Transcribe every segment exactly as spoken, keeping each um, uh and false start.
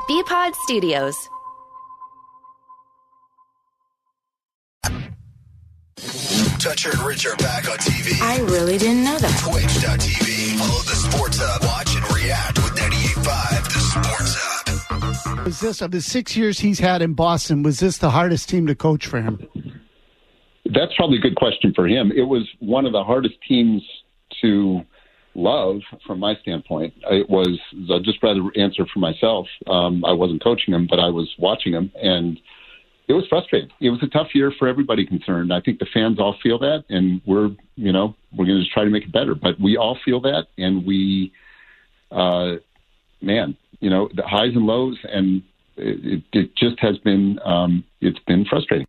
B-Pod Studios. Toucher and Rich are back on T V. I really didn't know that. Twitch dot T V. Follow the Sports Hub. Watch and react with ninety-eight point five, the Sports Hub. Was this, of the six years he's had in Boston, was this the hardest team to coach for him? That's probably a good question for him. It was one of the hardest teams to love from my standpoint. It was, I'd just rather answer for myself. Um, I wasn't coaching him, but I was watching him, and it was frustrating. It was a tough year for everybody concerned. I think the fans all feel that, and we're, you know, we're going to just try to make it better. But we all feel that, and we, uh, man, you know, the highs and lows, and it, it just has been, um, it's been frustrating.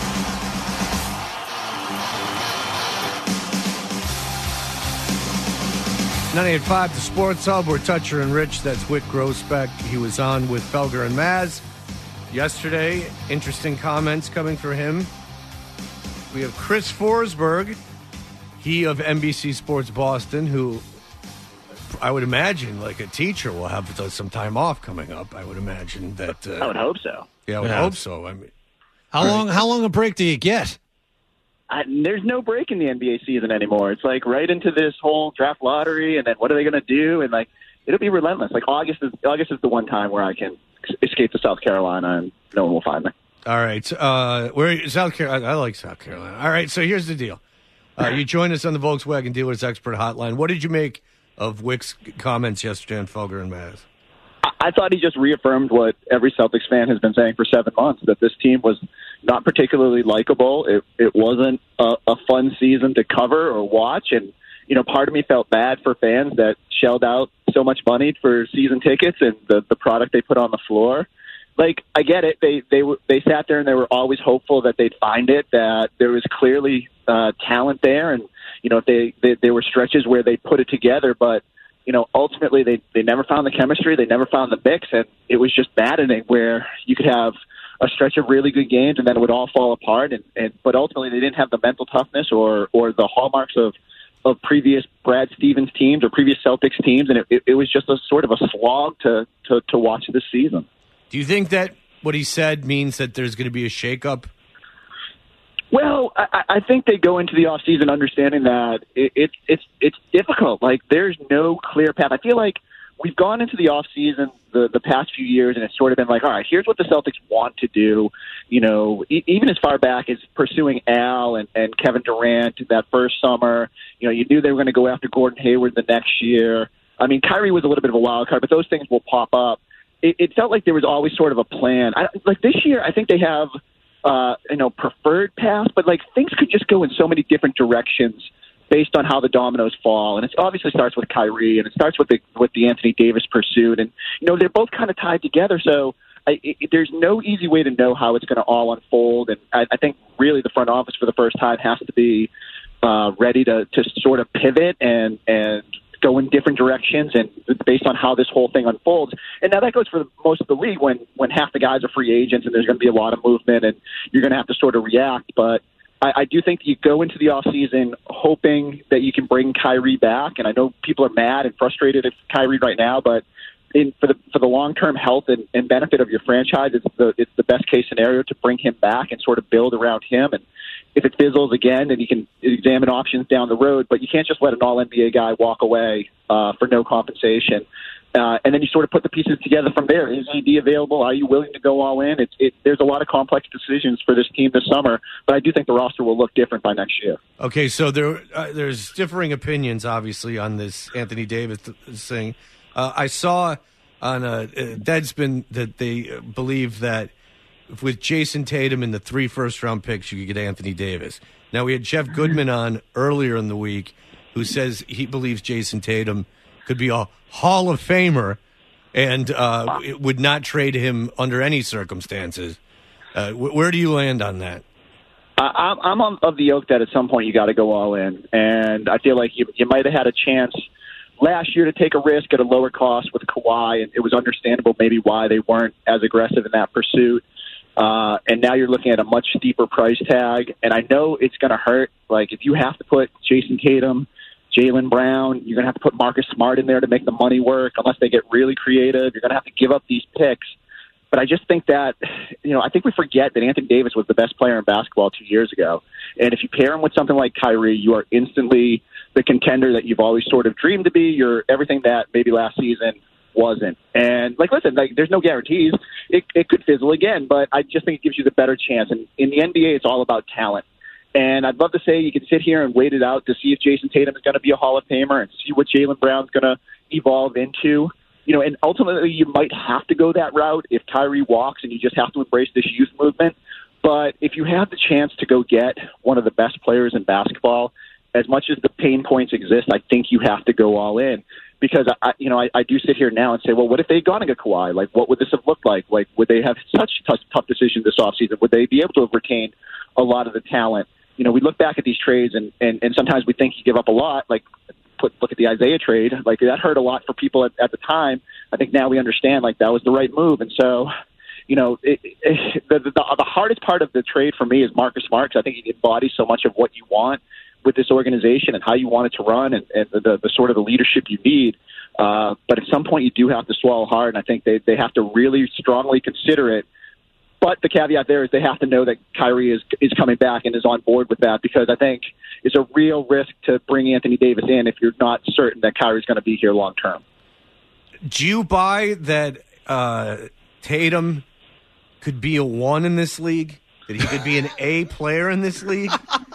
ninety-eight point five, the Sports Hub. We're Toucher and Rich. That's Whit Grousbeck. He was on with Felger and Maz yesterday. Interesting comments coming from him. We have Chris Forsberg, he of N B C Sports Boston, who I would imagine, like a teacher, will have some time off coming up. I would imagine that. Uh, I would hope so. Yeah, I would yeah. hope so. I mean, how right. long? How long a break do you get? I, there's no break in the N B A season anymore. It's like right into this whole draft lottery, and then what are they going to do? And like, it'll be relentless. Like August is August is the one time where I can escape to South Carolina, and no one will find me. All right, uh, where South Carolina? I like South Carolina. All right, so here's the deal. Uh, you joined us on the Volkswagen Dealers Expert Hotline. What did you make of Wick's comments yesterday on Felger and Maz? I thought he just reaffirmed what every Celtics fan has been saying for seven months, that this team was not particularly likable. It, it wasn't a, a fun season to cover or watch. And, you know, part of me felt bad for fans that shelled out so much money for season tickets and the, the product they put on the floor. Like, I get it. They they were, they sat there and they were always hopeful that they'd find it, that there was clearly uh, talent there. And, you know, they, they there were stretches where they put it together, but you know, ultimately they, they never found the chemistry. They never found the mix. And it was just maddening where you could have a stretch of really good games and then it would all fall apart. And, and but ultimately they didn't have the mental toughness or, or the hallmarks of, of previous Brad Stevens teams or previous Celtics teams. And it, it, it was just a sort of a slog to, to, to watch this season. Do you think that what he said means that there's going to be a shakeup? Well, I, I think they go into the offseason understanding that it, it, it's it's difficult. Like, there's no clear path. I feel like we've gone into the offseason the, the past few years, and it's sort of been like, all right, here's what the Celtics want to do. You know, e- even as far back as pursuing Al and, and Kevin Durant that first summer. You know, you knew they were going to go after Gordon Hayward the next year. I mean, Kyrie was a little bit of a wild card, but those things will pop up. It, it felt like there was always sort of a plan. I, like this year, I think they have – Uh, you know, preferred path, but like things could just go in so many different directions based on how the dominoes fall. And it obviously starts with Kyrie, and it starts with the with the Anthony Davis pursuit, and you know they're both kind of tied together. So I, it, there's no easy way to know how it's going to all unfold. And I, I think really the front office for the first time has to be uh, ready to to sort of pivot and and. go in different directions and based on how this whole thing unfolds. And now that goes for most of the league when, when half the guys are free agents and there's going to be a lot of movement and you're going to have to sort of react. But I, I do think you go into the offseason hoping that you can bring Kyrie back. And I know people are mad and frustrated at Kyrie right now, but in, for the for the long-term health and, and benefit of your franchise, it's the it's the best case scenario to bring him back and sort of build around him. And if it fizzles again, then you can examine options down the road. But you can't just let an all-N B A guy walk away uh, for no compensation. Uh, and then you sort of put the pieces together from there. Is A D available? Are you willing to go all in? It's, it, there's a lot of complex decisions for this team this summer, but I do think the roster will look different by next year. Okay, so there uh, there's differing opinions, obviously, on this Anthony Davis thing. Uh, I saw on a, a Deadspin that they believe that with Jason Tatum and the three first-round picks, you could get Anthony Davis. Now, we had Jeff Goodman on earlier in the week who says he believes Jason Tatum could be a Hall of Famer and uh, it would not trade him under any circumstances. Uh, wh- where do you land on that? I, I'm on, of the ilk that at some point you got to go all in. And I feel like you, you might have had a chance last year to take a risk at a lower cost with Kawhi, and it was understandable maybe why they weren't as aggressive in that pursuit. Uh, and now you're looking at a much steeper price tag, and I know it's going to hurt. Like, if you have to put Jason Tatum Jaylen Brown. You're going to have to put Marcus Smart in there to make the money work unless they get really creative. You're going to have to give up these picks. But I just think that, you know, I think we forget that Anthony Davis was the best player in basketball two years ago. And if you pair him with something like Kyrie, you are instantly the contender that you've always sort of dreamed to be. You're everything that maybe last season wasn't. And, like, listen, like, there's no guarantees. It, it could fizzle again, but I just think it gives you the better chance. And in the N B A, it's all about talent. And I'd love to say you can sit here and wait it out to see if Jason Tatum is going to be a Hall of Famer and see what Jaylen Brown's going to evolve into. You know, and ultimately you might have to go that route if Kyrie walks and you just have to embrace this youth movement. But if you have the chance to go get one of the best players in basketball, as much as the pain points exist, I think you have to go all in. Because, I, you know, I, I do sit here now and say, well, what if they had gone and got Kawhi? Like, what would this have looked like? Like, would they have such tough, tough decisions this offseason? Would they be able to have retained a lot of the talent? You know, we look back at these trades, and, and, and sometimes we think you give up a lot. Like, put, look at the Isaiah trade. Like, that hurt a lot for people at, at the time. I think now we understand, like, that was the right move. And so, you know, it, it, the, the, the hardest part of the trade for me is Marcus Smart, because I think he embodies so much of what you want with this organization and how you want it to run and, and the, the, the sort of the leadership you need. Uh, but at some point you do have to swallow hard, and I think they, they have to really strongly consider it. But the caveat there is they have to know that Kyrie is is coming back and is on board with that, because I think it's a real risk to bring Anthony Davis in if you're not certain that Kyrie's going to be here long term. Do you buy that uh, Tatum could be a one in this league? That he could be an A player in this league?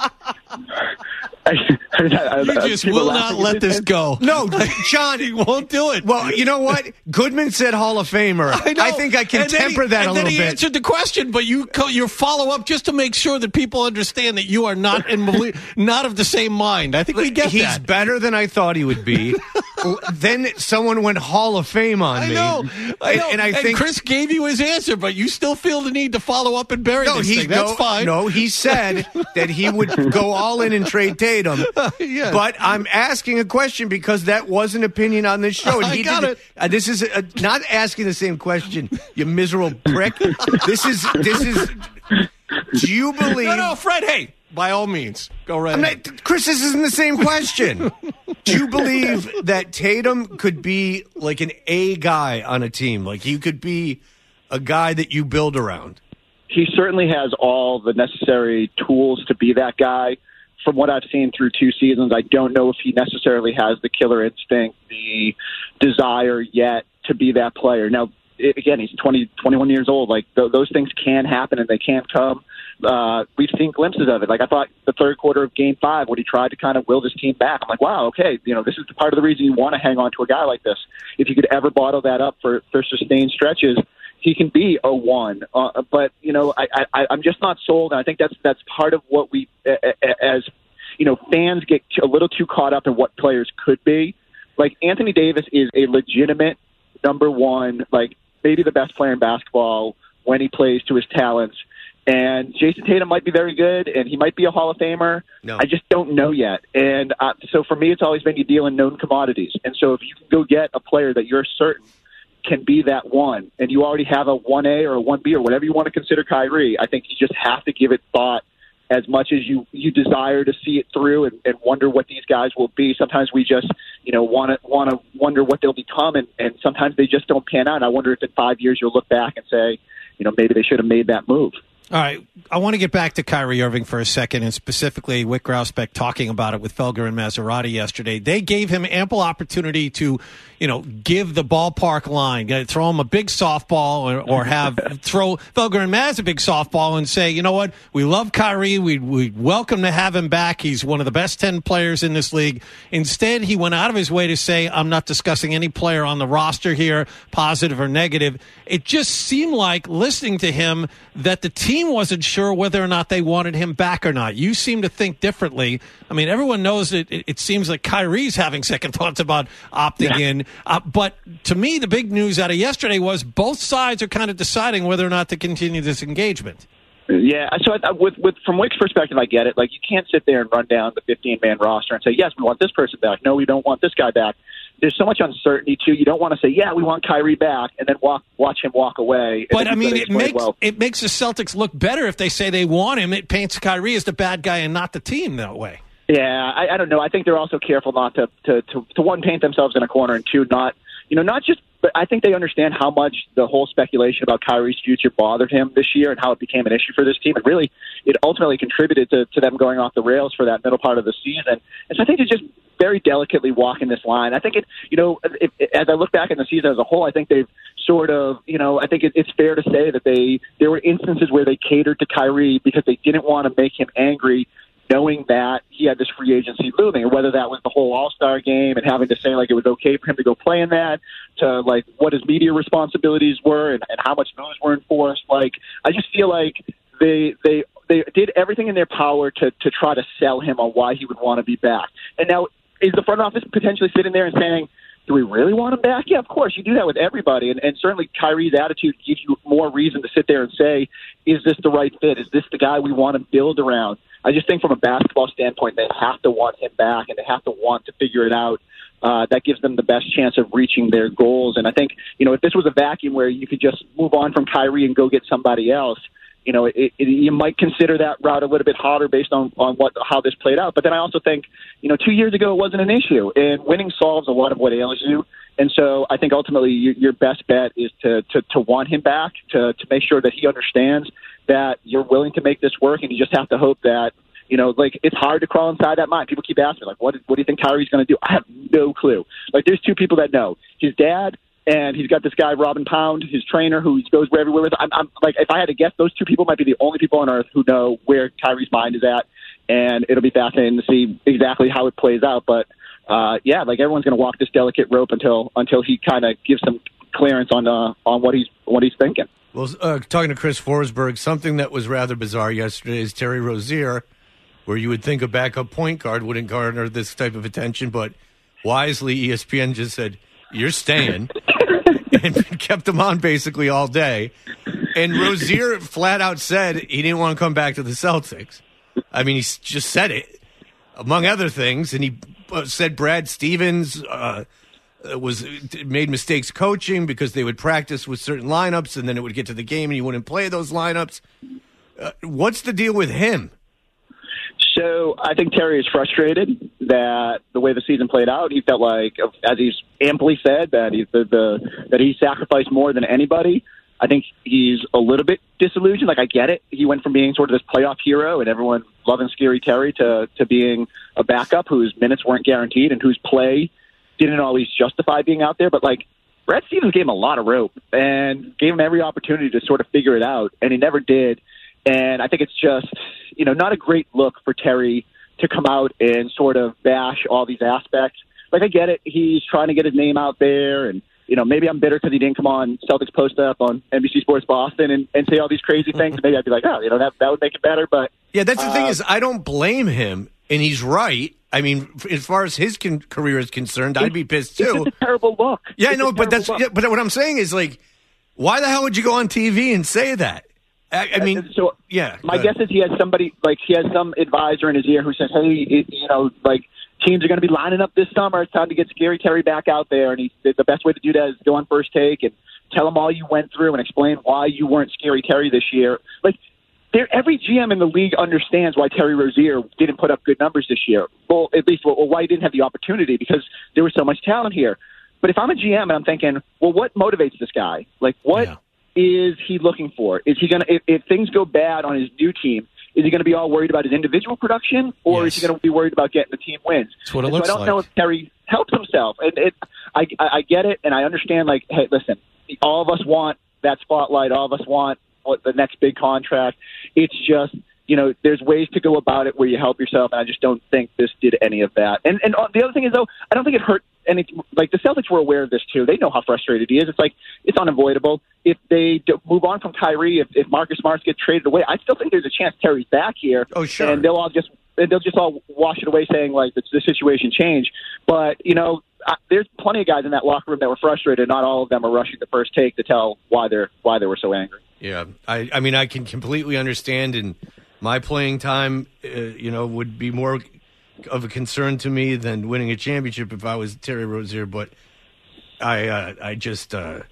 I, I, I, You just will not let this go. No, John, he won't do it. Well, you know what? Goodman said Hall of Famer. I, know. I think I can And then temper he, that and a then little he bit. answered the question, but you your follow up just to make sure that people understand that you are not in not of the same mind. I think we get He's that. better than I thought he would be. Then someone went Hall of Fame on I me. know, I know. And, and I think Chris gave you his answer, but you still feel the need to follow up and bury no, this he's thing. That's no, fine. No, he said that he would go all in and trade Tatum. Yeah. But I'm asking a question because that was an opinion on this show. And I he got didn't- it. Uh, this is uh not asking the same question, you miserable prick. This is this is. Do you believe? No, no, Fred. Hey, by all means, go right I'm ahead. not, Chris, this isn't the same question. Do you believe that Tatum could be like an A guy on a team? Like he could be a guy that you build around? He certainly has all the necessary tools to be that guy. From what I've seen through two seasons, I don't know if he necessarily has the killer instinct, the desire yet to be that player. Now, it, again, he's twenty, twenty-one years old. Like th- those things can happen and they can come. Uh, we've seen glimpses of it. Like I thought the third quarter of Game Five, when he tried to kind of will this team back, I'm like, wow, okay, you know, this is the part of the reason you want to hang on to a guy like this. If you could ever bottle that up for, for sustained stretches, he can be a one. Uh, but you know, I, I, I'm just not sold. And I think that's that's part of what we, as you know, fans get a little too caught up in what players could be. Like Anthony Davis is a legitimate number one, like maybe the best player in basketball when he plays to his talents. And Jason Tatum might be very good, and he might be a Hall of Famer. No. I just don't know yet. And uh, so for me, it's always been you deal in known commodities. And so if you can go get a player that you're certain can be that one, and you already have a one A or a one B or whatever you want to consider Kyrie, I think you just have to give it thought as much as you, you desire to see it through and, and wonder what these guys will be. Sometimes we just, you know, want to want to wonder what they'll become, and, and sometimes they just don't pan out. And I wonder if in five years you'll look back and say, you know, maybe they should have made that move. All right, I want to get back to Kyrie Irving for a second, and specifically Wick Grousbeck talking about it with Felger and Maserati yesterday. They gave him ample opportunity to, you know, give the ballpark line, throw him a big softball, or, or have throw Felger and Maz a big softball and say, you know what, we love Kyrie, we we welcome to have him back. He's one of the best ten players in this league. Instead, he went out of his way to say, I'm not discussing any player on the roster here, positive or negative. It just seemed like, listening to him, that the team wasn't sure whether or not they wanted him back or not. You seem to think differently. I mean, everyone knows that it, it seems like Kyrie's having second thoughts about opting Yeah. in. Uh, but to me, the big news out of yesterday was both sides are kind of deciding whether or not to continue this engagement. Yeah, so I, with, with from Wick's perspective, I get it. Like, you can't sit there and run down the fifteen-man roster and say, yes, we want this person back. No, we don't want this guy back. There's so much uncertainty, too. You don't want to say, yeah, we want Kyrie back, and then walk, watch him walk away. But, I mean, it makes, well. it makes the Celtics look better if they say they want him. It paints Kyrie as the bad guy and not the team that way. Yeah, I, I don't know. I think they're also careful not to, to, to, to, one, paint themselves in a corner, and two, not, you know, not just, but I think they understand how much the whole speculation about Kyrie's future bothered him this year and how it became an issue for this team. And really, it ultimately contributed to, to them going off the rails for that middle part of the season. And so I think they're just very delicately walking this line. I think it, you know, if, as I look back in the season as a whole, I think they've sort of, you know, I think it, it's fair to say that they, there were instances where they catered to Kyrie because they didn't want to make him angry, knowing that he had this free agency looming, or whether that was the whole All-Star game and having to say, like, it was okay for him to go play in that, to, like, what his media responsibilities were and, and how much those were enforced. Like, I just feel like they they they did everything in their power to, to try to sell him on why he would want to be back. And now, is the front office potentially sitting there and saying, do we really want him back? Yeah, of course. You do that with everybody. And, and certainly Kyrie's attitude gives you more reason to sit there and say, is this the right fit? Is this the guy we want to build around? I just think from a basketball standpoint, they have to want him back and they have to want to figure it out. Uh, that gives them the best chance of reaching their goals. And I think, you know, if this was a vacuum where you could just move on from Kyrie and go get somebody else, you know, it, it, you might consider that route a little bit harder based on, on what how this played out. But then I also think, you know, two years ago it wasn't an issue, and winning solves a lot of what ails you. And so I think ultimately your, your best bet is to, to, to want him back, to, to make sure that he understands that you're willing to make this work, and you just have to hope that, you know, like, it's hard to crawl inside that mind. People keep asking me, like, what, what do you think Kyrie's going to do? I have no clue. Like, there's two people that know. His dad, and he's got this guy, Robin Pound, his trainer, who he goes everywhere with. I'm, I'm like, if I had to guess, those two people might be the only people on earth who know where Kyrie's mind is at, and it'll be fascinating to see exactly how it plays out. But uh, yeah, like, everyone's going to walk this delicate rope until until he kind of gives some clearance on uh, on what he's what he's thinking. Well, uh, talking to Chris Forsberg, something that was rather bizarre yesterday is Terry Rozier, where you would think a backup point guard wouldn't garner this type of attention, but wisely E S P N just said, "You're staying." And kept him on basically all day. And Rozier flat out said he didn't want to come back to the Celtics. I mean, he just said it, among other things. And he said Brad Stevens uh, was made mistakes coaching because they would practice with certain lineups, and then it would get to the game and he wouldn't play those lineups. Uh, what's the deal with him? So I think Terry is frustrated that the way the season played out, he felt like, as he's amply said, that he's the, the that he sacrificed more than anybody. I think he's a little bit disillusioned. Like, I get it. He went from being sort of this playoff hero and everyone loving Scary Terry to to being a backup whose minutes weren't guaranteed and whose play didn't always justify being out there. But, like, Brad Stevens gave him a lot of rope and gave him every opportunity to sort of figure it out, and he never did. And I think it's just, you know, not a great look for Terry to come out and sort of bash all these aspects. Like, I get it. He's trying to get his name out there. And, you know, maybe I'm bitter because he didn't come on Celtics Post Up on N B C Sports Boston and, and say all these crazy things. Maybe I'd be like, oh, you know, that, that would make it better. But yeah, that's the uh, thing is I don't blame him. And he's right. I mean, as far as his con- career is concerned, I'd be pissed too. It's a terrible look. Yeah, it's no, but that's yeah, but what I'm saying is, like, why the hell would you go on T V and say that? I, I mean, so yeah. My guess is he has somebody, like, he has some advisor in his ear who says, hey, it, you know, like, teams are going to be lining up this summer. It's time to get Scary Terry back out there. And he, the best way to do that is go on First Take and tell him all you went through and explain why you weren't Scary Terry this year. Like, there, every G M in the league understands why Terry Rozier didn't put up good numbers this year. Well, at least, well, why he didn't have the opportunity, because there was so much talent here. But if I'm a G M and I'm thinking, well, what motivates this guy? Like, what yeah. is he looking for? Is he going to, if, if things go bad on his new team, is he going to be all worried about his individual production, or yes. is he going to be worried about getting the team wins? That's what it and looks so I don't like. know if Terry helps himself. And it, I, I get it, and I understand, like, hey, listen, all of us want that spotlight. All of us want what the next big contract. It's just, you know, there's ways to go about it where you help yourself, and I just don't think this did any of that. And and the other thing is, though, I don't think it hurt any. Like, the Celtics were aware of this too. They know how frustrated he is. It's like, it's unavoidable. If they do move on from Kyrie, if, if Marcus Smart gets traded away, I still think there's a chance Terry's back here. Oh, sure. And they'll all just and they'll just all wash it away, saying, like, the, the situation changed. But, you know, I, there's plenty of guys in that locker room that were frustrated. Not all of them are rushing the First Take to tell why they're why they were so angry. Yeah, I, I mean, I can completely understand, and my playing time, uh, you know, would be more of a concern to me than winning a championship if I was Terry Rozier. But I, uh, I just, uh,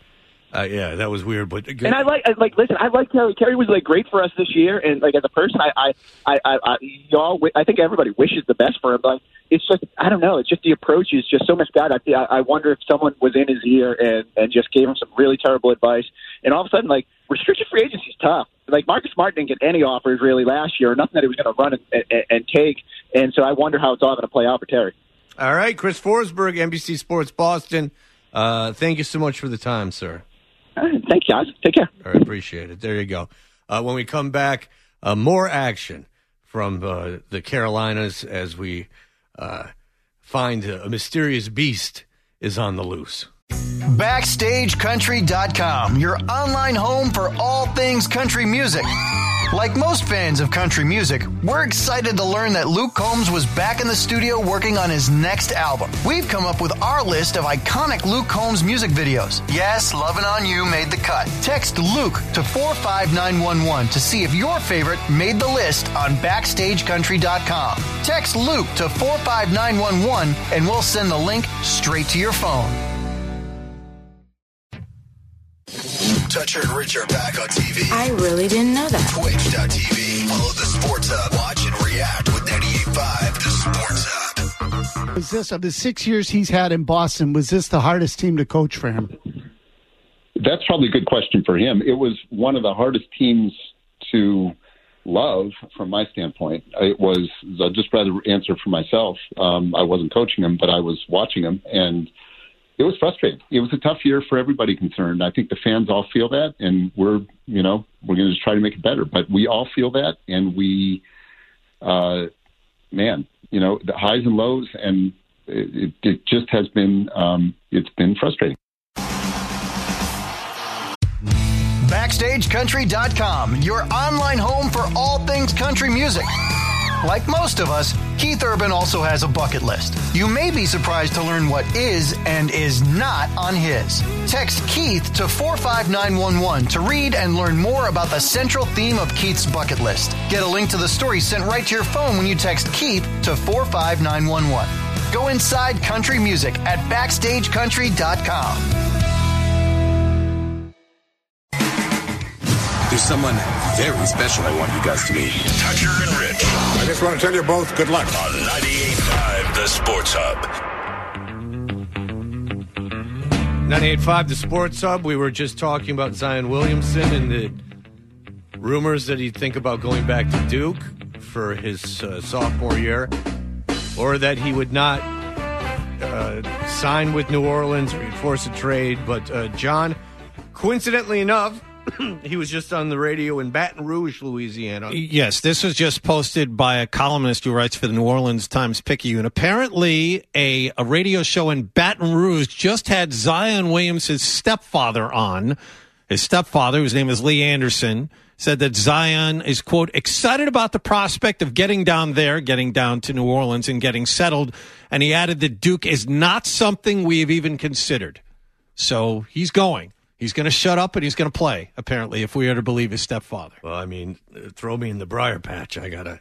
Uh, yeah, that was weird, but good. And I like, I like. Listen, I like Kerry. Kerry was like great for us this year, and like as a person, I, I, I, I, I y'all. I think everybody wishes the best for him, but it's just, I don't know. It's just the approach is just so misguided. I, I wonder if someone was in his ear and and just gave him some really terrible advice, and all of a sudden, like restricted free agency is tough. Like Marcus Smart didn't get any offers really last year, nothing that he was going to run and, and, and take, and so I wonder how it's all going to play out for Terry. All right, Chris Forsberg, N B C Sports Boston. Uh, thank you so much for the time, sir. All right, thank you, guys. Take care. All right, appreciate it. There you go. Uh, when we come back, uh, more action from uh, the Carolinas as we uh, find a mysterious beast is on the loose. Backstage Country dot com, your online home for all things country music. Like most fans of country music, we're excited to learn that Luke Combs was back in the studio working on his next album. We've come up with our list of iconic Luke Combs music videos. Yes, Lovin' On You made the cut. Text Luke to four five nine one one to see if your favorite made the list on Backstage Country dot com. Text Luke to four five nine one one and we'll send the link straight to your phone. Toucher and Rich are back on T V. I really didn't know that. Twitch dot T V. Follow the Sports Hub. Watch and react with ninety-eight point five, the Sports Hub. Was this, of the six years he's had in Boston, was this the hardest team to coach for him? That's probably a good question for him. It was one of the hardest teams to love from my standpoint. It was, I'd just rather answer for myself. Um, I wasn't coaching him, but I was watching him, and it was frustrating. It was a tough year for everybody concerned. I think the fans all feel that, and we're, you know, we're going to just try to make it better. But we all feel that, and we, uh, man, you know, the highs and lows, and it, it just has been, um, it's been frustrating. Backstage Country dot com, your online home for all things country music. Like most of us, Keith Urban also has a bucket list. You may be surprised to learn what is and is not on his. Text Keith to four five nine one one to read and learn more about the central theme of Keith's bucket list. Get a link to the story sent right to your phone when you text Keith to four five nine one one. Go inside country music at Backstage Country dot com. There's someone very special I want you guys to meet. Toucher and Rich. I just want to tell you both good luck. On ninety-eight point five, the Sports Hub. ninety-eight point five, the Sports Hub. We were just talking about Zion Williamson and the rumors that he'd think about going back to Duke for his uh, sophomore year, or that he would not uh, sign with New Orleans or he'd force a trade. But uh, John, coincidentally enough, he was just on the radio in Baton Rouge, Louisiana. Yes, this was just posted by a columnist who writes for the New Orleans Times-Picayune. Apparently, a, a radio show in Baton Rouge just had Zion Williamson's stepfather on. His stepfather, whose name is Lee Anderson, said that Zion is, quote, excited about the prospect of getting down there, getting down to New Orleans and getting settled. And he added that Duke is not something we have even considered. So he's going. He's going to shut up and he's going to play, apparently, if we are to believe his stepfather. Well, I mean, throw me in the briar patch. I got to,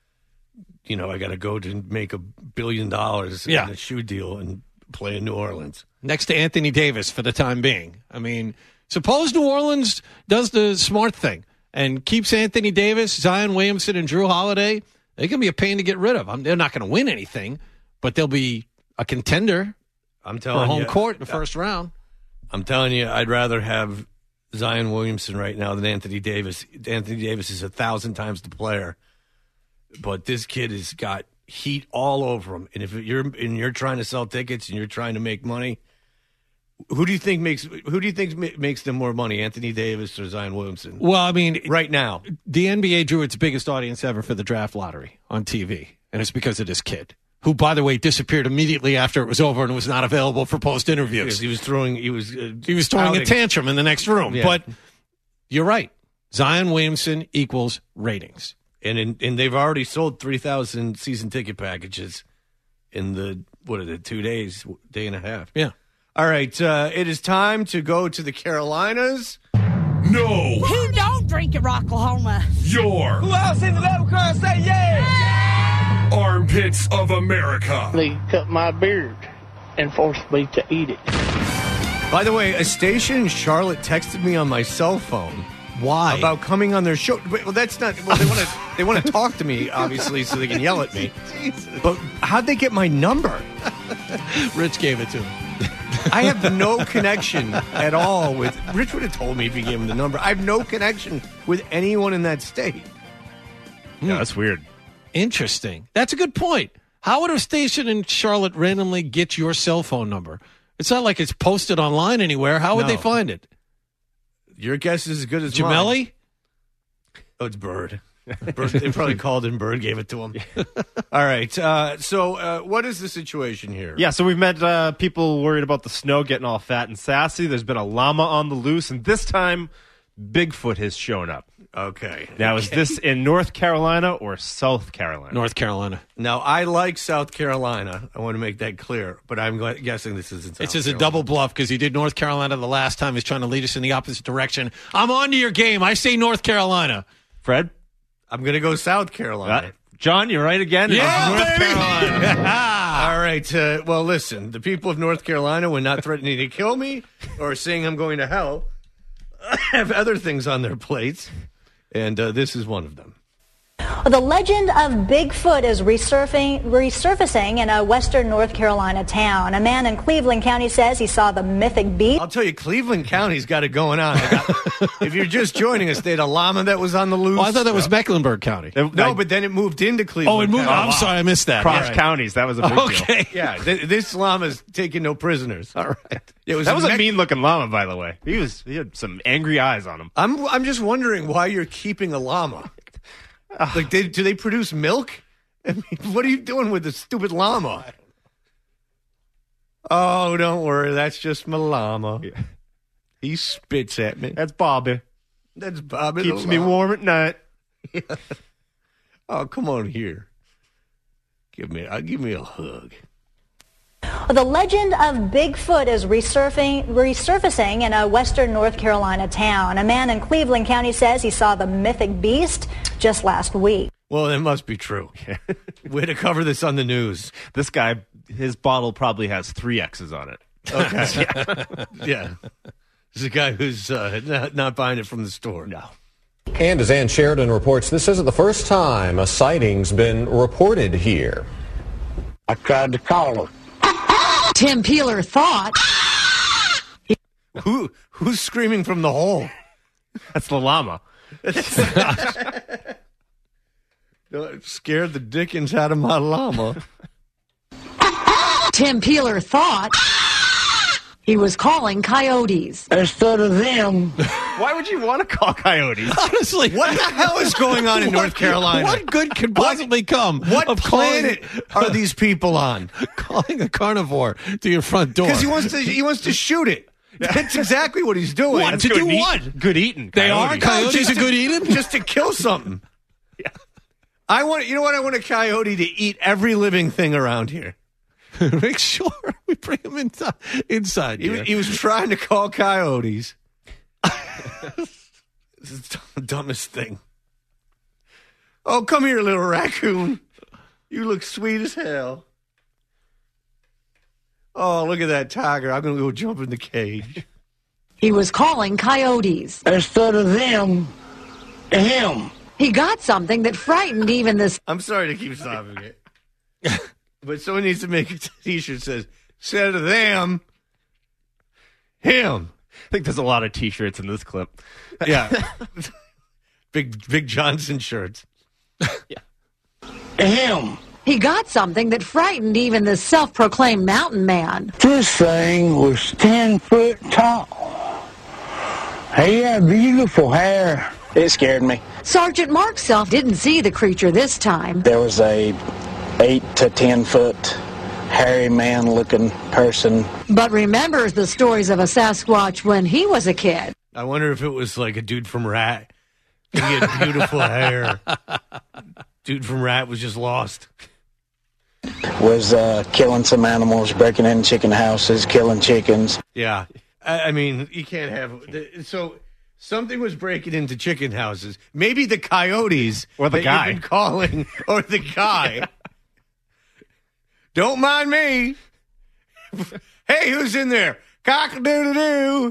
you know, I got to go to make a billion dollars yeah. in a shoe deal and play in New Orleans. Next to Anthony Davis for the time being. I mean, suppose New Orleans does the smart thing and keeps Anthony Davis, Zion Williamson, and Drew Holiday. They can be a pain to get rid of. I mean, they're not going to win anything, but they'll be a contender I'm telling for home you, court in the first round. I'm telling you, I'd rather have Zion Williamson right now than Anthony Davis. Anthony Davis is a thousand times the player, but this kid has got heat all over him. And if you're and you're trying to sell tickets and you're trying to make money, who do you think makes who do you think makes them more money, Anthony Davis or Zion Williamson? Well, I mean, right now, the N B A drew its biggest audience ever for the draft lottery on T V, and it's because of this kid, who, by the way, disappeared immediately after it was over and was not available for post interviews. Yes, he was throwing. He was. Uh, he was throwing outing. a tantrum in the next room. Yeah. But you're right. Zion Williamson equals ratings, and in, and they've already sold three thousand season ticket packages in the what is it? Two days, day and a half. Yeah. All right. Uh, it is time to go to the Carolinas. No. Who don't drink at Rocklahoma? Your. Who else in the level car say yeah? yeah? Armpits of America. They cut my beard and forced me to eat it. By the way, a station in Charlotte texted me on my cell phone. Why? About coming on their show. Well, that's not. Well, they want to. They want to talk to me, obviously, so they can yell at me. Jesus. But how'd they get my number? Rich gave it to him. I have no connection at all with. Rich would have told me if he gave him the number. I have no connection with anyone in that state. Yeah, that's weird. Interesting. That's a good point. How would a station in Charlotte randomly get your cell phone number? It's not like it's posted online anywhere. How would No. they find it? Your guess is as good as Gemelli? mine. Oh, it's Bird. Bird. They probably called and Bird gave it to him. All right. Uh, so, uh, what is the situation here? Yeah, so we've met uh, people worried about the snow getting all fat and sassy. There's been a llama on the loose, and this time, Bigfoot has shown up. Okay. Now, is this in North Carolina or South Carolina? North Carolina. Now, I like South Carolina. I want to make that clear, but I'm gu- guessing this is in South It's just a Carolina. double bluff because he did North Carolina the last time. He's trying to lead us in the opposite direction. I'm on to your game. I say North Carolina. Fred? I'm going to go South Carolina. Uh, John, you're right again. Yeah, North baby! Carolina. All right. Uh, well, listen, the people of North Carolina were not threatening to kill me or saying I'm going to hell. Have other things on their plates, and uh, this is one of them. The legend of Bigfoot is resurfing, resurfacing in a western North Carolina town. A man in Cleveland County says he saw the mythic beast. I'll tell you, Cleveland County's got it going on. They got- if you're just joining us, they had a llama that was on the loose. Oh, I thought that was Mecklenburg County. No, but then it moved into Cleveland. Oh, it moved. County. I'm sorry, I missed that. Cross All right. counties. That was a big deal. Okay. Yeah, th- this llama's taking no prisoners. All right. It was That was a Mex- mean-looking llama, by the way. He was. He had some angry eyes on him. I'm I'm just wondering why you're keeping a llama. Like, they, do they produce milk? I mean, what are you doing with the stupid llama? Oh, don't worry, that's just my llama. Yeah. He spits at me. That's Bobby. That's Bobby. Keeps the me llama. warm at night. Oh, come on here. Give me, uh, give me a hug. The legend of Bigfoot is resurfing, resurfacing in a western North Carolina town. A man in Cleveland County says he saw the mythic beast just last week. Well, it must be true. Way to cover this on the news. This guy, his bottle probably has three X's on it. Okay. Yeah. This is a guy who's uh, not, not buying it from the store. No. And as Ann Sheridan reports, this isn't the first time a sighting's been reported here. I tried to call her. Tim Peeler thought. Who Who's screaming from the hole? That's the llama. No, it scared the dickens out of my llama. Tim Peeler thought he was calling coyotes. Instead of them. Why would you want to call coyotes? Honestly, What the hell is going on in North Carolina? What good could possibly come What of planet calling, are these people on? calling a carnivore to your front door? Because he wants to he wants to shoot it. That's exactly what he's doing. What? To good do eat- what? Good eating. They are? coyotes. Coyotes just are to- good eating? Just to kill something. I want you know what I want a coyote to eat every living thing around here. Make sure we bring him inside. inside He, here. he was trying to call coyotes. This is the dumbest thing. Oh, come here, little raccoon. You look sweet as hell. Oh, look at that tiger. I'm going to go jump in the cage. He was calling coyotes. Instead of them, him. He got something that frightened even this. I'm sorry to keep stopping it. But someone needs to make a t-shirt that says, instead of them, him. I think there's a lot of T-shirts in this clip. Yeah. big, big Johnson shirts. Him. He got something that frightened even the self-proclaimed mountain man. This thing was ten foot tall. He had beautiful hair. It scared me. Sergeant Mark Self didn't see the creature this time. There was a eight to ten foot hairy man looking person. But remembers the stories of a Sasquatch when he was a kid. I wonder if it was like a dude from Rat. He had beautiful hair. Dude from Rat was just lost. Was uh, killing some animals, breaking in chicken houses, killing chickens. Yeah. I, I mean, you can't have... The, so something was breaking into chicken houses. Maybe the coyotes. Or the that guy. You've been calling. Or the guy. Yeah. Don't mind me. Hey, who's in there? Cock-a-doodle-doo.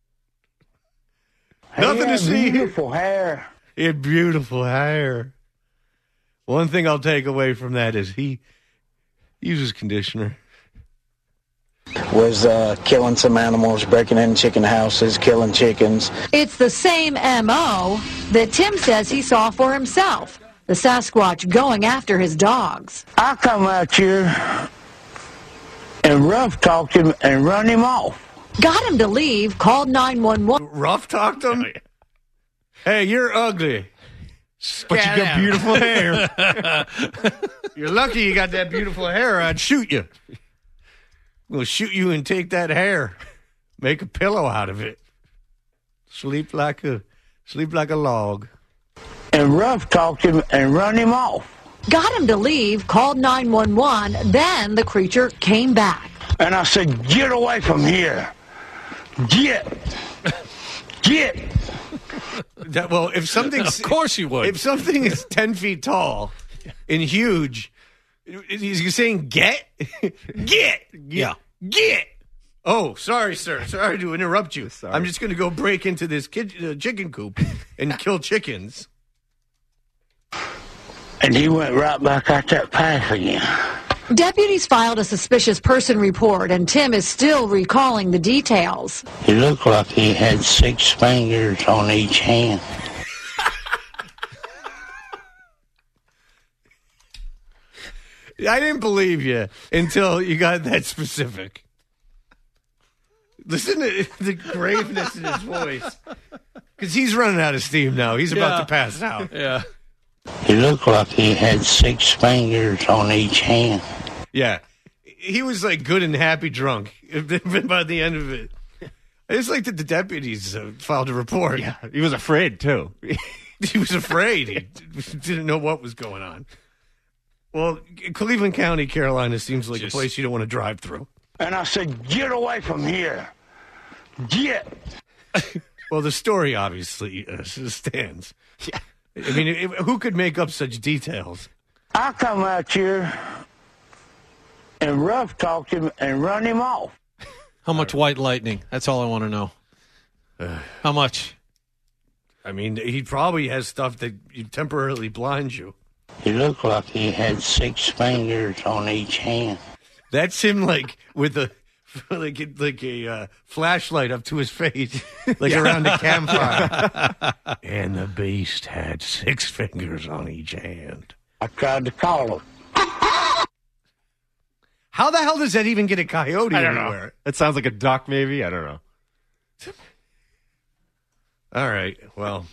Nothing to see. Beautiful hair. He had beautiful hair. One thing I'll take away from that is he uses conditioner. Was uh, killing some animals, breaking in chicken houses, killing chickens. It's the same M O that Tim says he saw for himself. The Sasquatch going after his dogs. I come out here and rough talked him and run him off. Got him to leave, called nine one one. Rough talked him? Hey, you're ugly. But you got beautiful hair. You're lucky you got that beautiful hair. I'd shoot you. We'll shoot you and take that hair. Make a pillow out of it. Sleep like a sleep like a log. And rough talked him and run him off. Got him to leave, called nine one one. Then the creature came back. And I said, get away from here. Get. Get. That, well, if something's... Of course you would. If something is ten feet tall and huge, you're saying get? Get. Yeah. Get. Oh, sorry, sir. Sorry to interrupt you. Sorry. I'm just going to go break into this kid, uh, chicken coop and kill chickens. And he went right back out that path again. Deputies filed a suspicious person report, and Tim is still recalling the details. He looked like he had six fingers on each hand. I didn't believe you until you got that specific. Listen to the graveness in his voice. Because he's running out of steam now. He's about Yeah. to pass out. Yeah. He looked like he had six fingers on each hand. Yeah. He was like good and happy drunk by the end of it. I just like that the deputies uh, filed a report. Yeah, he was afraid, too. He was afraid. He didn't know what was going on. Well, Cleveland County, Carolina seems like Just- a place you don't want to drive through. And I said, get away from here. Get. Well, the story obviously uh, stands. Yeah. I mean, it, who could make up such details? I come out here and rough talked him and run him off. How much white lightning? That's all I want to know. Uh, How much? I mean, he probably has stuff that temporarily blinds you. He looked like he had six fingers on each hand. That's him, like with a like a, like a uh, flashlight up to his face, like around a campfire. And the beast had six fingers on each hand. I tried to call him. How the hell does that even get a coyote I don't anywhere? know. It sounds like a duck, maybe. I don't know. All right. Well,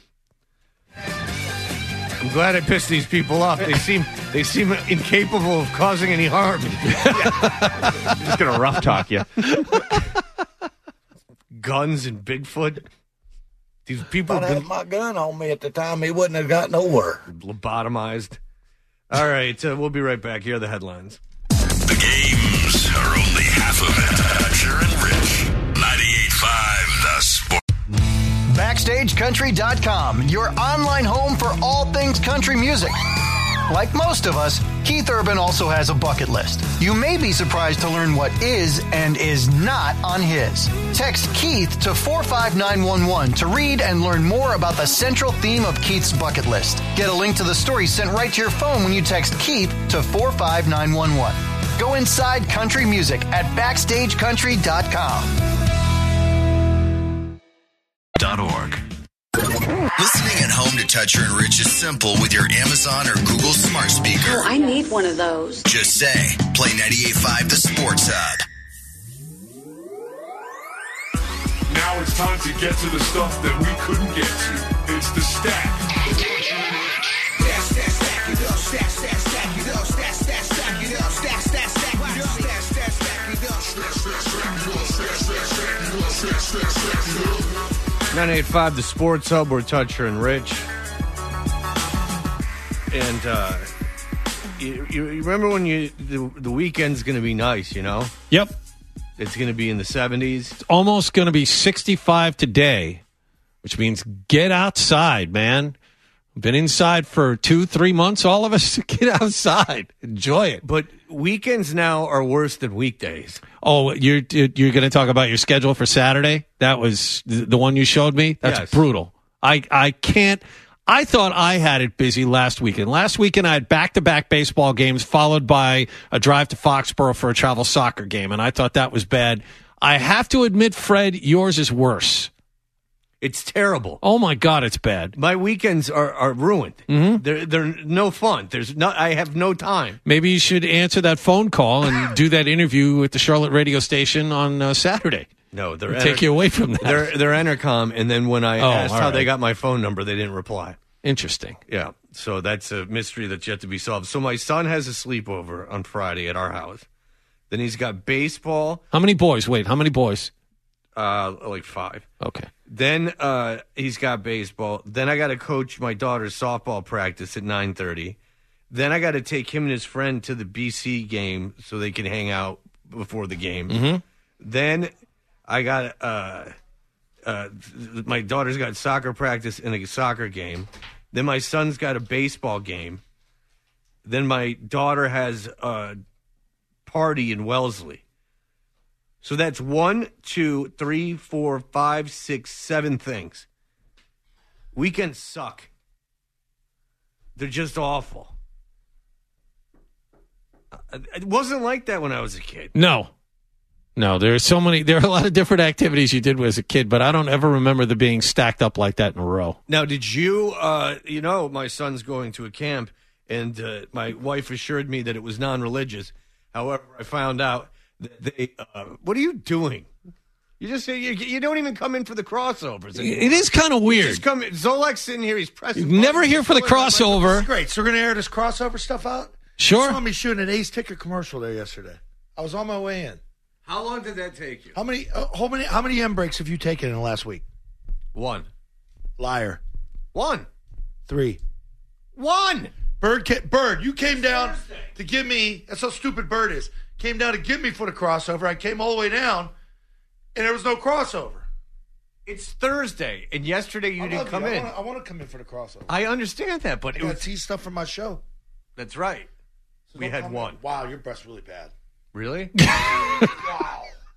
I'm glad I pissed these people off. They seem they seem incapable of causing any harm. Just gonna rough talk you. Guns and Bigfoot. These people If I'd have had my gun on me at the time, he wouldn't have got nowhere. been lobotomized. All right. Uh, we'll be right back. Here are the headlines. The games are only half of it. Toucher and Rich. ninety-eight point five The Sport. Backstage Country dot com, your online home for all things country music. Like most of us, Keith Urban also has a bucket list. You may be surprised to learn what is and is not on his. Text Keith to four five nine one one to read and learn more about the central theme of Keith's bucket list. Get a link to the story sent right to your phone when you text Keith to four five nine one one. Go inside country music at backstage country dot com. .org. Listening at home to Toucher and Rich is simple with your Amazon or Google smart speaker. Oh, I need one of those. Just say, play ninety-eight point five The Sports Hub. Now it's time to get to the stuff that we couldn't get to. It's the stack. ninety-eight point five The Sports Hub. We're Toucher and Rich. And uh, you, you remember when you the, the weekend's going to be nice, you know? Yep. It's going to be in the seventies. It's almost going to be sixty-five today, which means get outside, man. Been inside for two, three months, all of us. Get outside. Enjoy it. But weekends now are worse than weekdays. Oh, you're you're going to talk about your schedule for Saturday? That was the one you showed me? That's Yes. brutal. I, I can't. I thought I had it busy last weekend. Last weekend, I had back-to-back baseball games followed by a drive to Foxborough for a travel soccer game, and I thought that was bad. I have to admit, Fred, yours is worse. It's terrible. Oh, my God, it's bad. My weekends are, are ruined. Mm-hmm. They're they're no fun. There's no. I have no time. Maybe you should answer that phone call and do that interview at the Charlotte radio station on uh, Saturday. No, they're take you away from that. They're they're Entercom, and then when I Oh, asked all how right. they got my phone number, they didn't reply. Interesting. Yeah, so that's a mystery that's yet to be solved. So my son has a sleepover on Friday at our house. Then he's got baseball. How many boys? Wait, how many boys? Uh, like five. Okay. Then uh, he's got baseball. Then I got to coach my daughter's softball practice at nine thirty. Then I got to take him and his friend to the B C game so they can hang out before the game. Mm-hmm. Then I got uh, uh, th- my daughter's got soccer practice and a soccer game. Then my son's got a baseball game. Then my daughter has a party in Wellesley. So that's one, two, three, four, five, six, seven things. Weekends suck. They're just awful. It wasn't like that when I was a kid. No. No, there are so many, there are a lot of different activities you did as a kid, but I don't ever remember them being stacked up like that in a row. Now, did you, uh, you know, my son's going to a camp, and uh, my wife assured me that it was non-religious. However, I found out that they, uh, what are you doing? You just you, you don't even come in for the crossovers anymore. It is kind of weird. You just come in, Zolak's sitting here, he's pressing. You're never here for the crossover. That's great. So we're going to air this crossover stuff out? Sure. You saw me shooting an Ace Ticket commercial there yesterday. I was on my way in. How long did that take you? How many uh, how many how many M breaks have you taken in the last week? One. Liar. One. Three. One. Bird, ca- Bird, you came down to give me. That's how stupid Bird is. Came down to give me for the crossover. I came all the way down, and there was no crossover. It's Thursday, and yesterday you I didn't love come you. in. I wanna- I want to come in for the crossover. I understand that, but I it got was, tea stuff from my show. that's right. So We don't had come in. one. Wow, your breast's really bad. Really? Wow.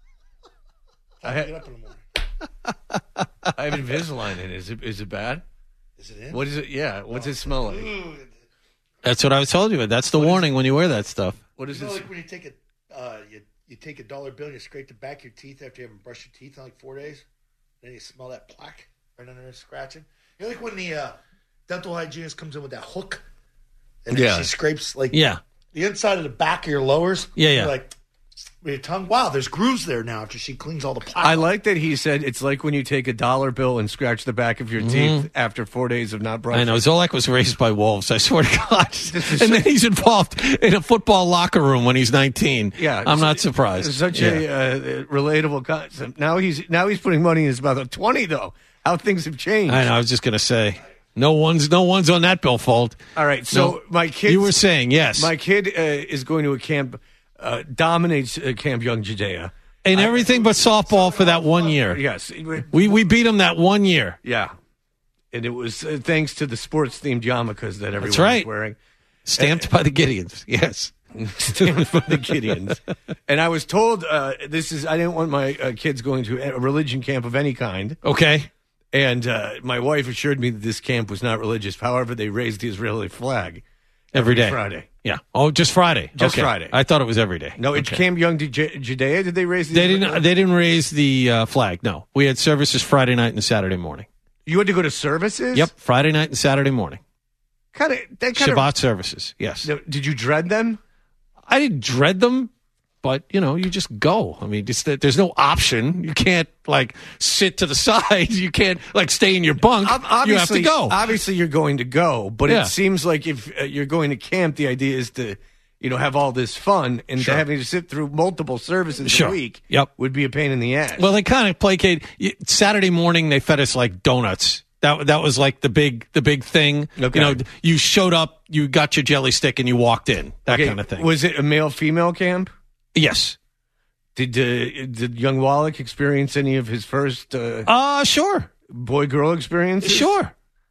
I, Get ha- up in the morning. I have Invisalign in. Is it is it bad? Is it in? What is it? Yeah. What's it smell like? Ooh. That's what I was told you. That's the warning when you wear that stuff. What is You know, this? like when you take a uh, you you take a dollar bill and you scrape the back of your teeth after you haven't brushed your teeth in like four days, then you smell that plaque right under there scratching. You know, like when the uh, dental hygienist comes in with that hook, and then Yeah. she scrapes like Yeah. the inside of the back of your lowers. Yeah, yeah. You're like with your tongue. Wow, there's grooves there now after she cleans all the plaque. I like that he said it's like when you take a dollar bill and scratch the back of your teeth after four days of not brushing. I know. Zolak was raised by wolves, I swear to God. And then he's involved in a football locker room when he's nineteen. Yeah, I'm not it's- surprised. It's such Yeah. a uh, relatable concept. Now he's now he's putting money in his mouth. Twenty though, how things have changed. I know. I was just going to say, no one's no one's on that billfold. All right, so No. my kid. You were saying, yes. My kid uh, is going to a camp, uh, dominates uh, Camp Young Judea. And everything but softball for that one year. Yes. We we beat him that one year. Yeah. And it was uh, thanks to the sports themed yarmulkes that everyone That's right. was wearing. Stamped by the Gideons. Yes. Stamped by the Gideons. And I was told uh, this is, I didn't want my uh, kids going to a religion camp of any kind. Okay. And uh, my wife assured me that this camp was not religious. However, they raised the Israeli flag Every day. Friday. Yeah. Oh, just Friday. Just Okay. Friday. I thought it was every day. No, it's Okay. Camp Young Ju- Judea. Did they raise the They Israeli- didn't. They didn't raise the uh, flag. No, we had services Friday night and Saturday morning. You had to go to services? Yep, Friday night and Saturday morning. Kind of. That kind Shabbat of. services. Yes. Did you dread them? I didn't dread them, but you know, you just go. I mean, just that there's no option. You can't like sit to the side. You can't like stay in your bunk. Ob- You have Obviously, to go. Obviously, you're going to go, but Yeah. it seems like if uh, you're going to camp, the idea is to, you know, have all this fun, and Sure. to having to sit through multiple services Sure. a week Yep. would be a pain in the ass. Well, they kind of placate. Saturday morning, they fed us like donuts. That that was like the big the big thing. Okay. You know, you showed up, you got your jelly stick, and you walked in. That Okay, kind of thing. Was it a male female camp? Yes. Did uh, did young Wallach experience any of his first uh, Uh sure. boy girl experiences? Sure.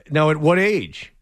Now, at what age?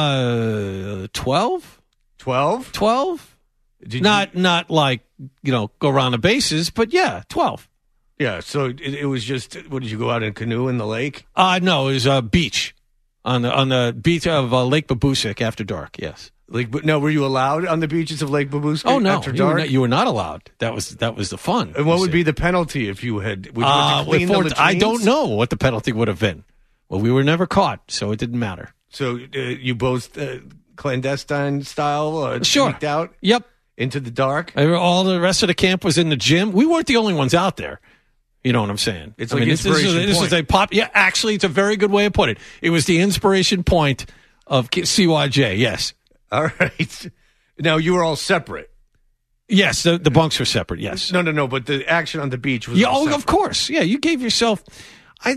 Uh, twelve. Twelve. Twelve. Did not you, not like you know go around the bases, but yeah, twelve. Yeah. So it, it was just. What did you go out in a canoe in the lake? Uh no, it was a beach on the on the beach of uh, Lake Babusick after dark. Yes. Like, no, were you allowed on the beaches of Lake Babusick? Oh no, after you dark? were, not, you were not allowed. That was that was the fun. And what would be the penalty if you had? Would you Uh, have to clean with the four- I latrines? don't know what the penalty would have been. Well, we were never caught, so it didn't matter. So uh, you both uh, clandestine style uh, Sure. sneaked out Yep. into the dark. All the rest of the camp was in the gym. We weren't the only ones out there. You know what I'm saying? It's I like mean, this, this, is, inspiration this is a point. pop. Yeah, actually, it's a very good way to put it. It was the inspiration point of C Y J. Yes. All right. Now you were all separate. Yes, the, the bunks were separate. Yes. No, no, no. But the action on the beach was. Yeah, all oh, separate. of course. Yeah, you gave yourself. I'd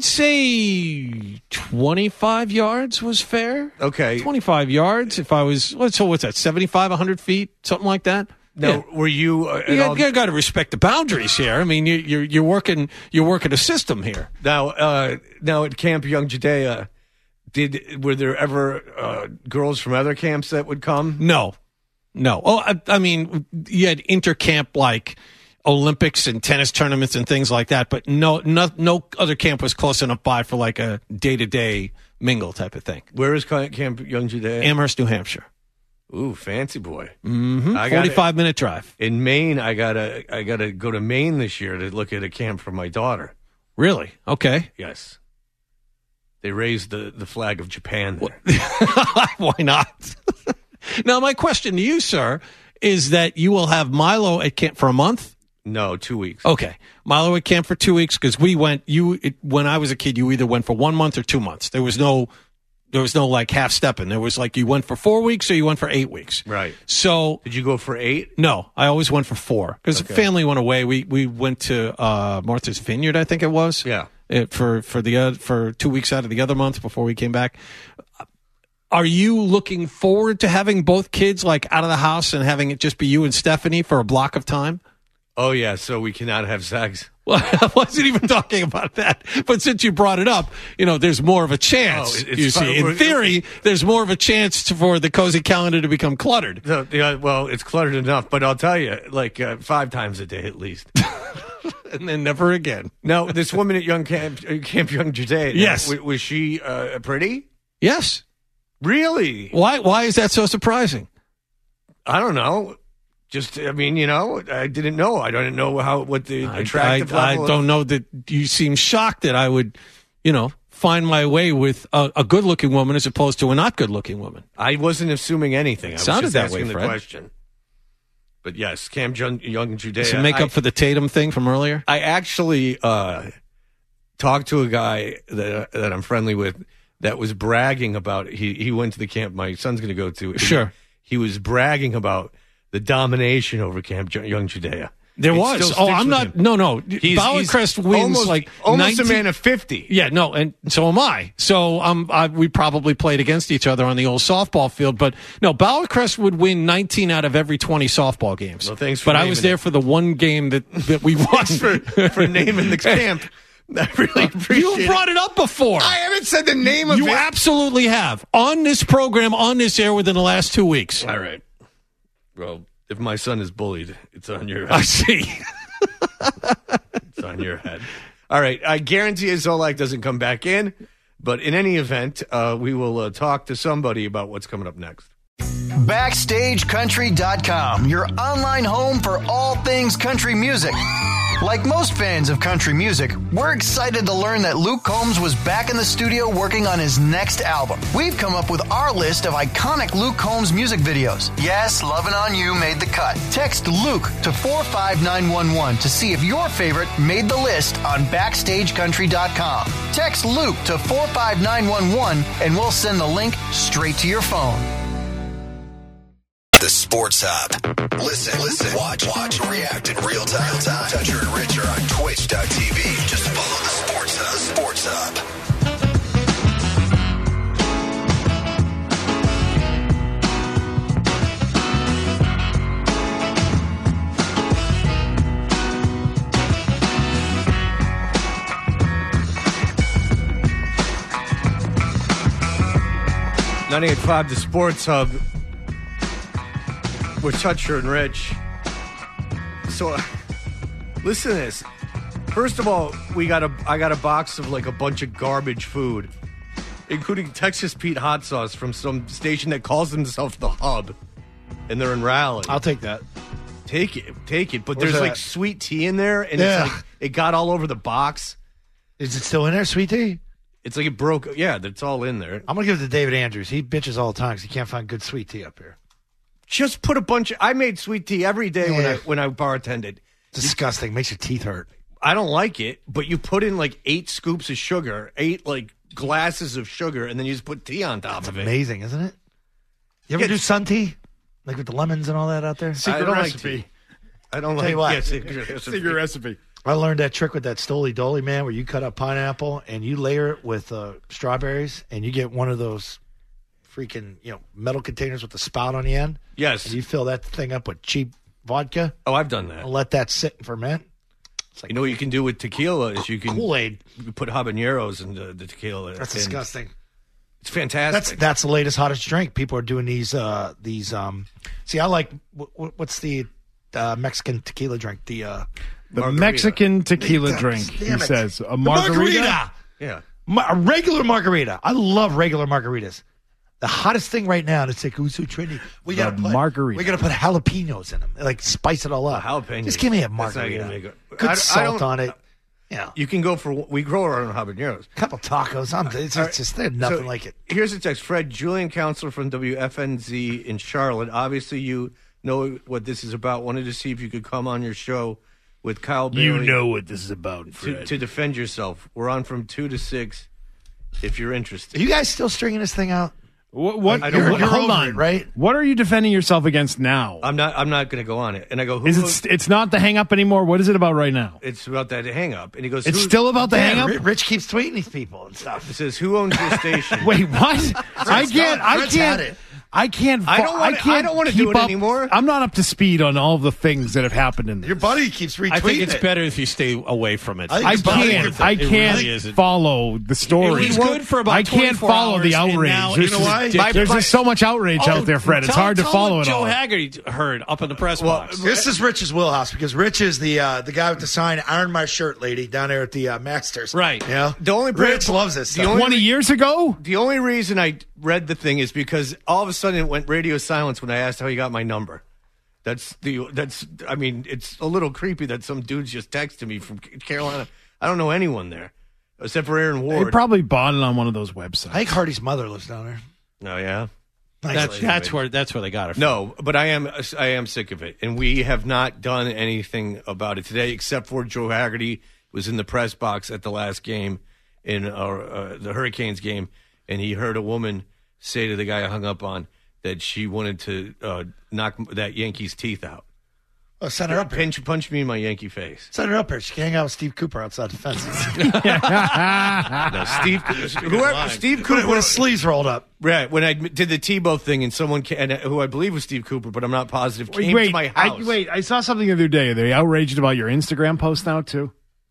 say twenty-five yards was fair. Okay. twenty-five yards. If I was, what's so what's that? seventy-five, one hundred feet, something like that. Now, Yeah. were you? Uh, You, at all- got, you got to respect the boundaries here. I mean, you, you're you're working you're working a system here. Now, uh, now at Camp Young Judea, did were there ever uh, girls from other camps that would come? No, no. Oh, I, I mean, you had intercamp like Olympics and tennis tournaments and things like that, but no, no, no other camp was close enough by for like a day to day mingle type of thing. Where is Camp Young Judea? Amherst, New Hampshire. Ooh, fancy boy. Mm-hmm. I gotta- forty-five minute drive. In Maine, I gotta I gotta go to Maine this year to look at a camp for my daughter. Really? Okay. Yes. They raised the, the flag of Japan there. Why not? Now, my question to you, sir, is that you will have Milo at camp for a month? No, two weeks. Okay. Milo at camp for two weeks because we went, you, it, when I was a kid, you either went for one month or two months. There was no, there was no like half stepping. There was like you went for four weeks or you went for eight weeks. Right. So. Did you go for eight? No, I always went for four because Okay. the family went away. We, we went to uh, Martha's Vineyard, I think it was. Yeah. Uh, for for the uh, for two weeks out of the other month before we came back. Are you looking forward to having both kids like out of the house and having it just be you and Stephanie for a block of time? Oh, yeah, so we cannot have sex. Well, I wasn't even talking about that. But since you brought it up, you know, there's more of a chance. Oh, it's you fine. see, in We're- theory, there's more of a chance to, for the cozy calendar to become cluttered. No, yeah, well, it's cluttered enough, but I'll tell you, like uh, five times a day at least. And then never again. Now, this woman at Young Camp, uh, Camp Young Judea, Yes. was, was she uh, pretty? Yes. Really? Why? Why is that so surprising? I don't know. Just, I mean, you know, I didn't know. I don't know how what the I, attractive I, level. I don't know that you seem shocked that I would, you know, find my way with a, a good-looking woman as opposed to a not good-looking woman. I wasn't assuming anything. I was Sounded just that asking way, the Fred. question. But yes, Camp Young, Young Judea. To make I, up for the Tatum thing from earlier. I actually uh, talked to a guy that that I'm friendly with that was bragging about. He he went to the camp my son's going to go to. Sure. He was bragging about the domination over Camp Ju- Young Judea. There It was. still Oh, sticks I'm with not. him. No, no. He's- Bowercrest he's wins almost, like almost nineteen a man of fifty. Yeah, no, and so am I. So um, I, we probably played against each other on the old softball field. But no, Bowercrest would win nineteen out of every twenty softball games. Well, thanks for but I was naming there it. for the one game that, that we won. Thanks for, for naming the camp. I really appreciate You brought it up before. I haven't said the name of You it. absolutely have on this program, on this air within the last two weeks. All right. Well, if my son is bullied, it's on your I head. see. It's on your head. All right. I guarantee you Zolak doesn't come back in. But in any event, uh, we will uh, talk to somebody about what's coming up next. Backstage Country dot com, your online home for all things country music. Like most fans of country music, we're excited to learn that Luke Combs was back in the studio working on his next album. We've come up with our list of iconic Luke Combs music videos. Yes, Lovin' On You made the cut. Text Luke to four five nine one one to see if your favorite made the list on Backstage Country dot com. Text Luke to four five nine one one and we'll send the link straight to your phone. The Sports Hub. Listen, listen, watch, watch, and react in real time. Real time. Toucher and Rich are on Twitch dot T V. Just follow the Sports Hub. Sports Hub. ninety-eight point five, the Sports Hub. With Toucher and Rich. So, uh, listen to this. First of all, we got a I got a box of like a bunch of garbage food, including Texas Pete hot sauce from some station that calls themselves The Hub, and they're in Raleigh. I'll take that. Take it, take it. But Where's there's that? like sweet tea in there, and Yeah. it's like it got all over the box. Is it still in there, sweet tea? It's like it broke. Yeah, it's all in there. I'm gonna give it to David Andrews. He bitches all the time because he can't find good sweet tea up here. Just put a bunch of. I made sweet tea every day when Yeah. I when I bartended. Disgusting. Makes your teeth hurt. I don't like it, but you put in like eight scoops of sugar, eight like glasses of sugar, and then you just put tea on top That's of it. amazing, isn't it? You ever Yeah, do sun tea? Like with the lemons and all that out there? I don't like tea. I don't Tell like you what. yeah, secret recipe. Secret recipe. I learned that trick with that Stoli Doli, man, where you cut up pineapple and you layer it with uh, strawberries, and you get one of those freaking you know metal containers with the spout on the end. Yes. And you fill that thing up with cheap vodka. Oh, I've done that. And let that sit and ferment. You know what you can do with tequila is you can Kool-Aid. You put habaneros in the, the tequila. That's and disgusting. It's fantastic. That's that's the latest hottest drink. People are doing these uh, these. Um, see, I like wh- what's the uh, Mexican tequila drink? The uh, The Margarita. Mexican tequila Damn drink, he it. says. A The margarita? Yeah. Ma- a regular margarita. I love regular margaritas. The hottest thing right now is like Uso Trinity. We The gotta put margarita. We gotta put jalapenos in them, like spice it all up. Jalapenos. Just give me a That's not margarita. gonna make it- Good I- I salt don't- on it. You know, You can go for we grow our own habaneros. a couple tacos. I'm, it's, it's just there's nothing So, like it. Here's a text. Fred, Julian, counselor from W F N Z in Charlotte. Obviously, you know what this is about. Wanted to see if you could come on your show with Kyle Bailey. You know what this is about, to, Fred. to defend yourself. We're on from two to six if you're interested. Are you guys still stringing this thing out? What? what I don't you're- know. you're- hold over on, it, right? What are you defending yourself against now? I'm not. I'm not going to go on it. And I go. Who Is owns- it? It's not the hang up anymore. What is it about right now? It's about that hang up. And he goes. It's who- still about the hang Yeah, up. Ri- Rich keeps tweeting these people and stuff. It says, "Who owns your station?" Wait, what? I can't. I Fred's had can't. it. I can't. I don't fo- wanna- I can't I don't wanna keep do it up- anymore. I'm not up to speed on all the things that have happened in Your this. buddy keeps retweeting I think it's it. better if you stay away from it. I think I it's probably can't. worth I It can't really isn't. follow the story. It was good for about I can't twenty-four follow the hours, and outrage. now There's it's just- ridiculous. There's just so much outrage Oh, out there, Fred. It's tell- hard to tell follow what it Joe all. Haggerty heard up in the press Well, box. This is Rich's wheelhouse because Rich is the uh, the guy with the sign "Iron My Shirt" lady down there at the uh, Masters. Right. Yeah. The only Rich loves this the stuff. only Twenty years ago. The only reason I read the thing is because all of a sudden it went radio silence when I asked how you got my number. That's the that's. I mean, it's a little creepy that some dude's just texted me from Carolina. I don't know anyone there except for Aaron They Ward. probably bought it on one of those websites. I think Hardy's mother lives down there. No, yeah. Nice that's lady. that's where that's where they got it from. No, but I am I am sick of it, and we have not done anything about it today, except for Joe Haggerty was in the press box at the last game in uh, uh, the Hurricanes game, and he heard a woman say to the guy I hung up on that she wanted to uh, knock that Yankee's teeth out. Oh, send her up here. Pinch, punch me in my Yankee face. Send her up here. She can hang out with Steve Cooper outside the fence. No, Steve, whoever, Steve With- Cooper, with his sleeves rolled up. right? When I did the Tebow thing, and someone ca- and, uh, who I believe was Steve Cooper, but I'm not positive, came wait, to my I, house. wait! I saw something the other day. Are they outraged about your Instagram post now too?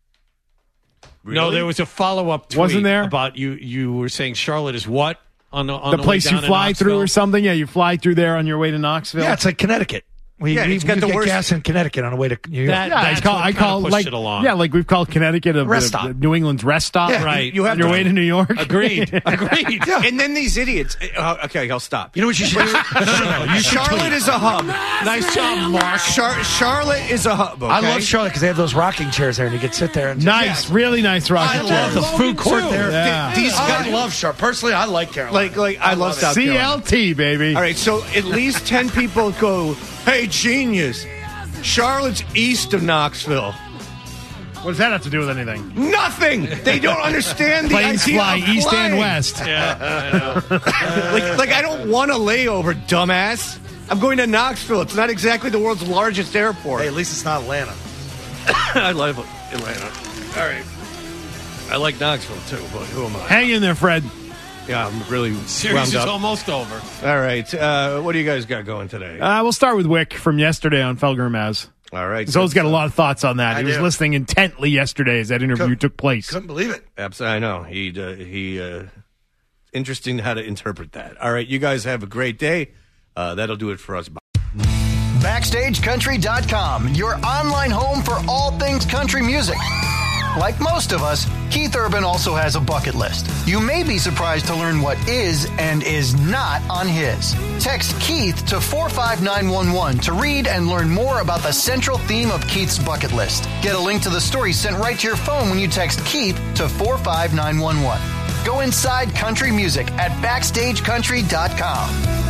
No, there was a follow up tweet Wasn't there? about you. You were saying Charlotte is what on the on The the, place way you down in fly through Knoxville? or something? Yeah, you fly through there on your way to Knoxville. Yeah, it's like Connecticut. We, Yeah, we, it's got we the get worst- gas in Connecticut on the way to New York. That- Yeah, I That's call, what I kinda call pushed like it along. yeah, like we've called Connecticut a, Rest a- stop. a New England's rest stop. Yeah, Right. You have on your to- way to New York. Agreed. Agreed. Yeah. And then these idiots. uh, okay, I'll stop. You know what you should do? No, no, no, you should Charlotte tweet. is a hub. Nice job, Mark. Char- Charlotte is a hub. Okay? I love Charlotte because they have those rocking chairs there, and you can sit there and just, Nice, really nice rocking I chair. love the food court there. Yeah. These I guys, love Charlotte. Personally, I like Carolina. like, like I, love South C Carolina. L T baby. All right, so at least ten people go, "Hey, genius! Charlotte's east of Knoxville." What does that have to do with anything? Nothing. They don't understand the Planes idea fly of east flying. and west. Yeah, I know. like, like I don't want a layover, dumbass. I'm going to Knoxville. It's not exactly the world's largest airport. Hey, at least it's not Atlanta. I love Atlanta. All right. I like Knoxville too, but who am I? Hang in there, Fred. Yeah, I'm really Series wound is up. almost over. All right. Uh, what do you guys got going today? Uh, we'll start with Wick from yesterday on Felger and Maz. All right. Zoe's got a lot of thoughts on that. I he was do. listening intently yesterday as that interview Couldn't- took place. Couldn't believe it. Absolutely, I know. He uh, he uh, interesting how to interpret that. All right, you guys have a great day. Uh, that'll do it for us. Bye. Backstage Country dot com, your online home for all things country music. Like most of us, Keith Urban also has a bucket list. You may be surprised to learn what is and is not on his. Text Keith to four five nine one one to read and learn more about the central theme of Keith's bucket list. Get a link to the story sent right to your phone when you text Keith to four five nine one one. Go inside country music at Backstage Country dot com.